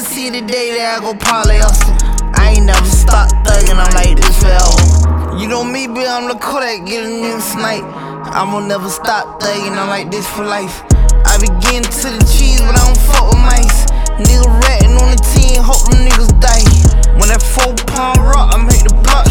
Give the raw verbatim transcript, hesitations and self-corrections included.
see the day that I go parlay Austin. I ain't never stopped thuggin', I'm like this forever. You know me, bitch, I'm the Kodak, get a nigga snipe. I'ma never stop thuggin', I'm like this for life. I be getting to the cheese